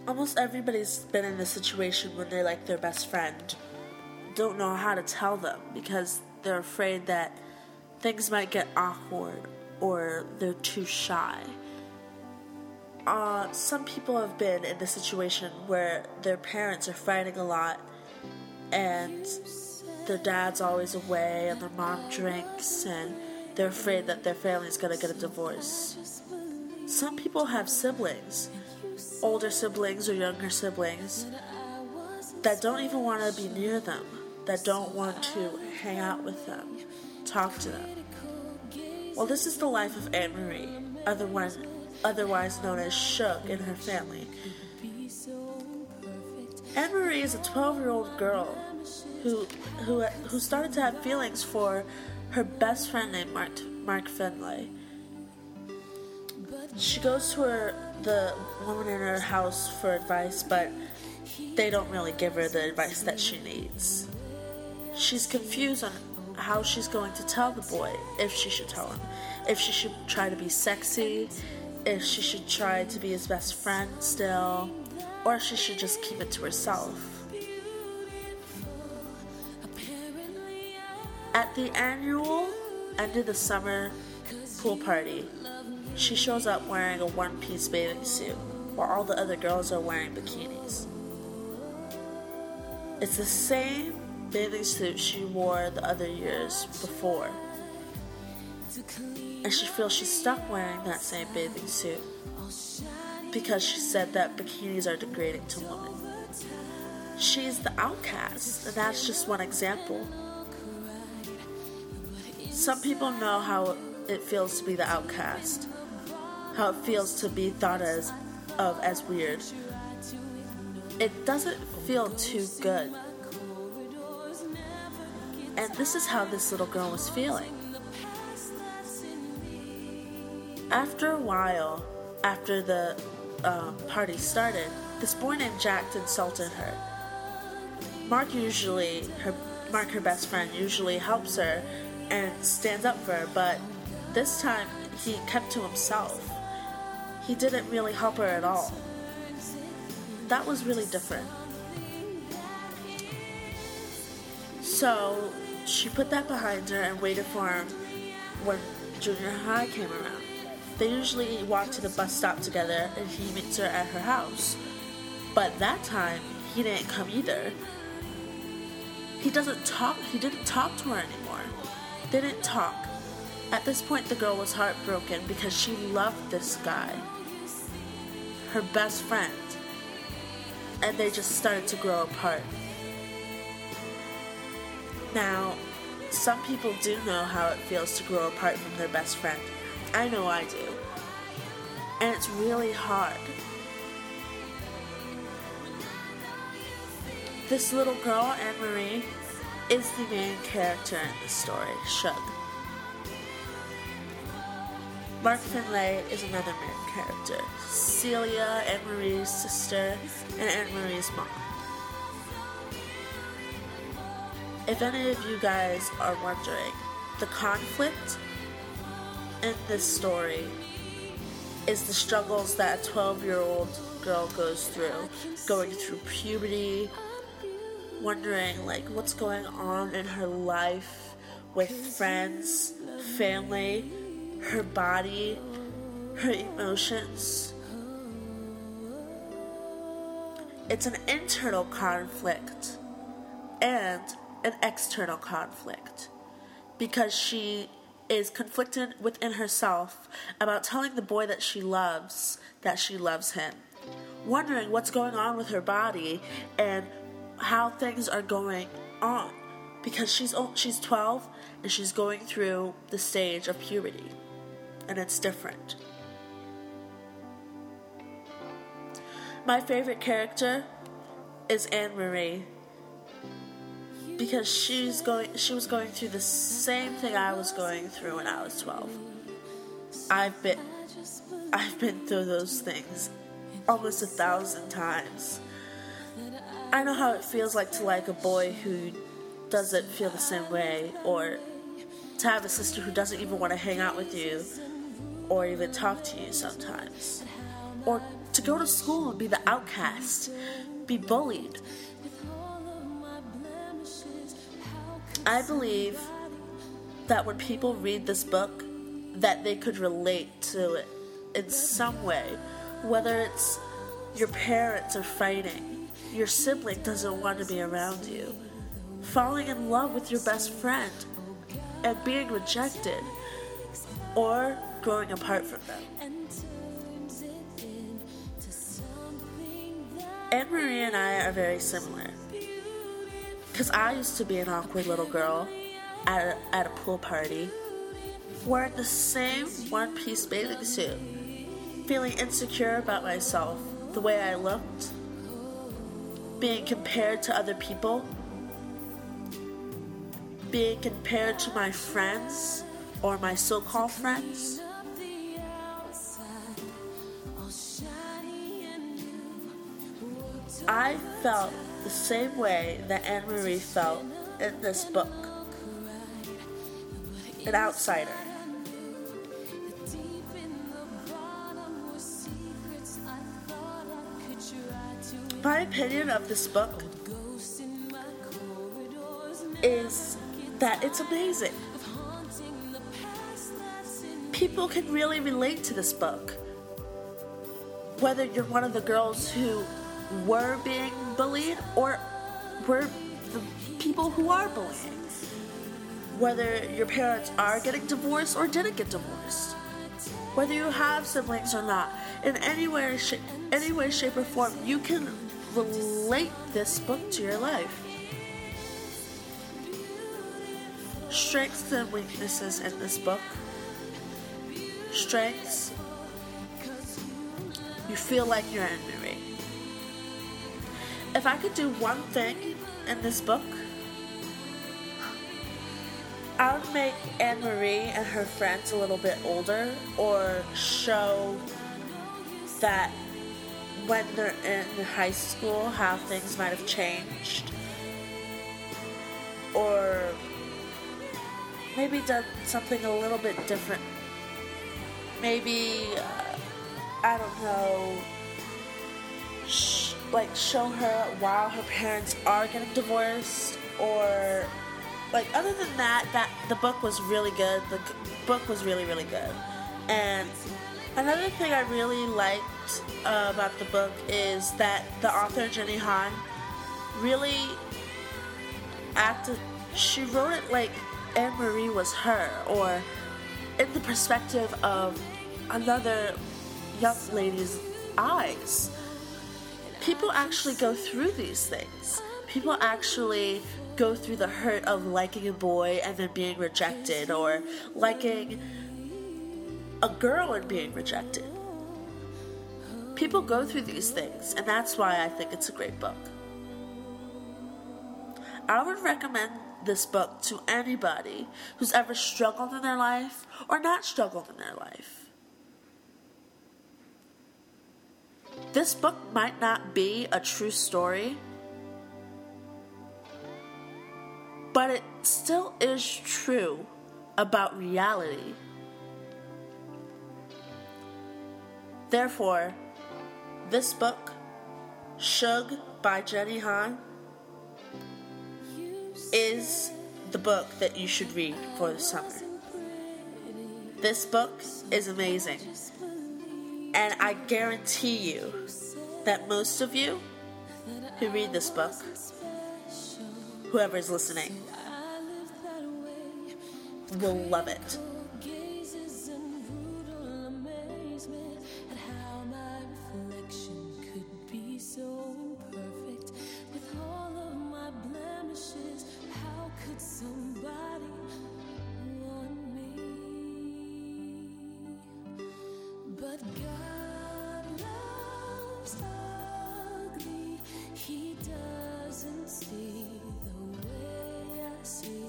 Almost everybody's been in this situation when they like their best friend, don't know how to tell them because they're afraid that things might get awkward or they're too shy. Some people have been in the situation where their parents are fighting a lot and their dad's always away and their mom drinks and they're afraid that their family's gonna get a divorce. Some people have siblings, older siblings or younger siblings, that don't even want to be near them, that don't want to hang out with them, talk to them. Well, this is the life of Anne Marie, otherwise known as Shug in her family. Anne Marie is a 12-year-old girl who started to have feelings for her best friend named Mark Finlay. She goes to the woman in her house for advice, but they don't really give her the advice that she needs. She's confused on how she's going to tell the boy, if she should tell him, if she should try to be sexy, if she should try to be his best friend still, or if she should just keep it to herself. At the annual end of the summer pool party, she shows up wearing a one-piece bathing suit, while all the other girls are wearing bikinis. It's the same bathing suit she wore the other years before, and she feels she's stuck wearing that same bathing suit because she said that bikinis are degrading to women. She's the outcast, and that's just one example. Some people know how it feels to be the outcast, how it feels to be thought as weird. It doesn't feel too good. And this is how this little girl was feeling. After a while, after the party started, this boy named Jack insulted her. Mark, her best friend, usually helps her and stands up for her, but this time he kept to himself. He didn't really help her at all. That was really different. So she put that behind her and waited for him when junior high came around. They usually walk to the bus stop together and he meets her at her house. But that time, he didn't come either. He didn't talk to her anymore. They didn't talk. At this point, the girl was heartbroken because she loved this guy, her best friend, and they just started to grow apart. Now, some people do know how it feels to grow apart from their best friend. I know I do. And it's really hard. This little girl, Anne Marie, is the main character in the story, Shug. Mark Finlay is another main character. Celia, Anne Marie's sister, and Anne Marie's mom. If any of you guys are wondering, the conflict in this story is the struggles that a 12-year-old girl goes through, going through puberty, wondering what's going on in her life with friends, family, her body, her emotions. It's an internal conflict and an external conflict because she is conflicted within herself about telling the boy that she loves him, wondering what's going on with her body and how things are going on because she's 12 and she's going through the stage of puberty and it's different. My favorite character is Anne Marie because she was going through the same thing I was going through when I was 12. I've been through those things almost 1,000 times. I know how it feels like to like a boy who doesn't feel the same way, or to have a sister who doesn't even want to hang out with you or even talk to you sometimes, or to go to school and be the outcast, be bullied. I believe that when people read this book, that they could relate to it in some way, whether it's your parents are fighting, your sibling doesn't want to be around you, falling in love with your best friend and being rejected, or growing apart from them. Anne-Marie and I are very similar, because I used to be an awkward little girl at a pool party, wearing the same one-piece bathing suit, feeling insecure about myself, the way I looked, being compared to other people, being compared to my friends or my so-called friends. I felt the same way that Anne-Marie felt in this book. An outsider. My opinion of this book is that it's amazing. People can really relate to this book. Whether you're one of the girls who were being bullied or were the people who are bullying. Whether your parents are getting divorced or didn't get divorced. Whether you have siblings or not. In any way, shape, or form, you can relate this book to your life. Strengths and weaknesses in this book. Strengths. You feel like you're Anne-Marie. If I could do one thing in this book, I would make Anne-Marie and her friends a little bit older, or show that when they're in high school, how things might have changed. Or maybe done something a little bit different. Maybe, I don't know, show her while her parents are getting divorced, or other than that the book was really good. The book was really, really good. And another thing I really liked about the book is that the author, Jenny Han, really she wrote it like Anne-Marie was her, or in the perspective of another young lady's eyes. People actually go through these things. People actually go through the hurt of liking a boy and then being rejected, or liking a girl and being rejected. People go through these things, and that's why I think it's a great book. I would recommend this book to anybody who's ever struggled in their life or not struggled in their life. This book might not be a true story, but it still is true about reality. Therefore, this book, Shug by Jenny Han, is the book that you should read for the summer. This book is amazing, and I guarantee you that most of you who read this book, whoever's listening, will love it. But God loves ugly. He doesn't see the way I see.